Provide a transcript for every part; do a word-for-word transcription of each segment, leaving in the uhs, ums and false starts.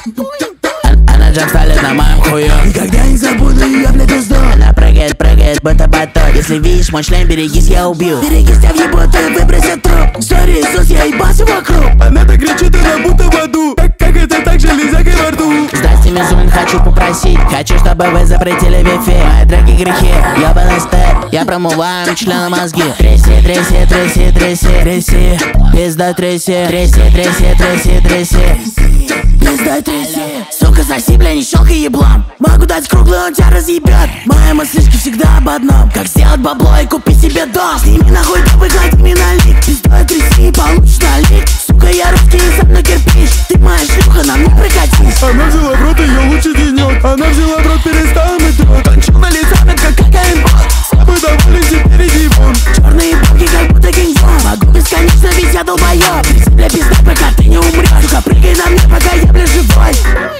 Она джамп ставит на моем хую. Никогда не забуду ее, блядь, узду. Она прыгает, прыгает, будто батон. Если видишь мой шлем, берегись, я убью. Берегись, тебя въебут и выбросят труп. Сори, Иисус, я ебался вокруг. Она так кричит, она будто в аду. Как, как это так, железякой во рту. Здрасте, Мизун, хочу попросить. Хочу, чтобы вы запретили вифи. Мои драки грехи, ёбаный степ. Я промываю члена мозги. Тряси, тряси, тряси, тряси, тряси. Пизда тряси, тряси, тряси, тряси, тряси. Пизда тряси. Сука, соси, бля, не щелкай еблом. Могу дать круглый, он тебя разъебет. Мои мыслишки всегда об одном: как сделать бабло и купить себе дом. Сними нахуй топ и гладь мне на лик. Пиздой тряси и получишь налик. Сука, я русский и со мной кирпич. Ты моя шлюха, на мне прокатись. Она взяла в рот, ее лучший денек. Она взяла в рот, перестала мыть рот. Кончил на лице, как кокаин-бот. Мы довольны, теперь иди вон. Черные бабки, как будто кинг-кон. Могу бесконечно, ведь я долбоёб. Тряси, бля, пизда, пока ты не умрёшь. Сука, прыгай на мне, пока я, бля, живой.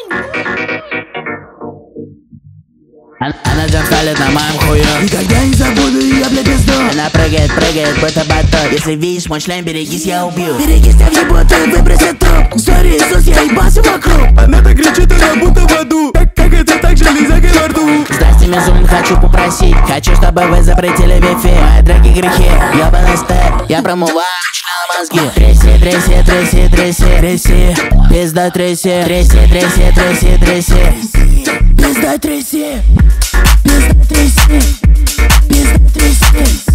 Она джамп ставит на моем хую. Никогда не забуду ее, бля, пизду. Она прыгает, прыгает, будто батон. Если видишь мой шлем, берегись, я убью. Берегись, тебя въебут и выбросят труп. Сори, Иисус, я ебался вокруг. Она так кричит, она будто в аду. Как, как это так, железякой во рту. Здрасте, Мизун, хочу попросить. Хочу, чтобы вы запретили вифи. Мои драки грехи, ёбаный степ. Я промываю члена мозги. Тряси, тряси, тряси, тряси, тряси. Пизда тряси, тряси, тряси, тряси, тряси. Пизда тряси. Пизда тряси. Пизда тряси.